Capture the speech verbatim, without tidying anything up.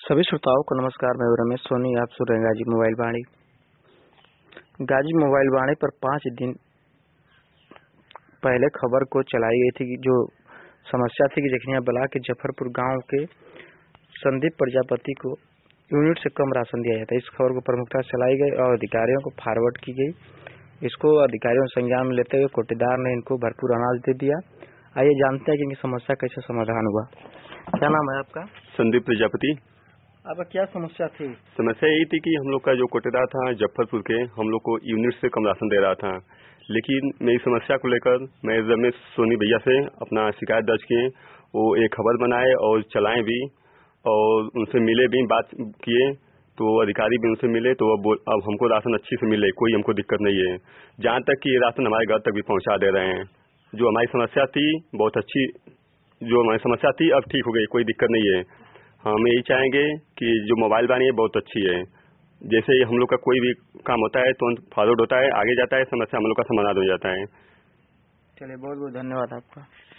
सभी श्रोताओं को नमस्कार। मैं रमेश सोनी, आप सुन रहे हैं गाजी मोबाइल वाणी। गाजी मोबाइल वाणी पर पाँच दिन पहले खबर को चलाई गई थी कि जो समस्या थी कि जखनिया ब्लॉक के जफरपुर गांव के संदीप प्रजापति को यूनिट से कम राशन दिया जाता है। इस खबर को प्रमुखता से चलाई गई और अधिकारियों को फॉरवर्ड की गई। इसको अधिकारियों ने संज्ञान में लेते हुए कोटेदार ने इनको भरपूर अनाज दे दिया। आइए जानते हैं कि इनकी समस्या कैसे समाधान हुआ। क्या नाम है आपका? संदीप प्रजापति। आपका क्या समस्या थी? समस्या यही थी कि हम लोग का जो कोटेदार था जफरपुर के, हम लोग को यूनिट से कम राशन दे रहा था। लेकिन मेरी समस्या को लेकर मैं रमेश सोनी भैया से अपना शिकायत दर्ज किए। वो एक खबर बनाए और चलाएं भी और उनसे मिले भी, बात किए तो अधिकारी भी उनसे मिले तो अब अब हमको राशन अच्छी से मिले, कोई हमको दिक्कत नहीं है। जहाँ तक कि ये राशन हमारे घर तक भी पहुँचा दे रहे हैं। जो हमारी समस्या थी बहुत अच्छी, जो हमारी समस्या थी अब ठीक हो गई, कोई दिक्कत नहीं है। हम यही चाहेंगे कि जो मोबाइल वाणी है बहुत अच्छी है। जैसे ही हम लोग का कोई भी काम होता है तो फॉरवर्ड होता है, आगे जाता है, समस्या हम लोग का समाधान हो जाता है। चलिए, बहुत बहुत धन्यवाद आपका।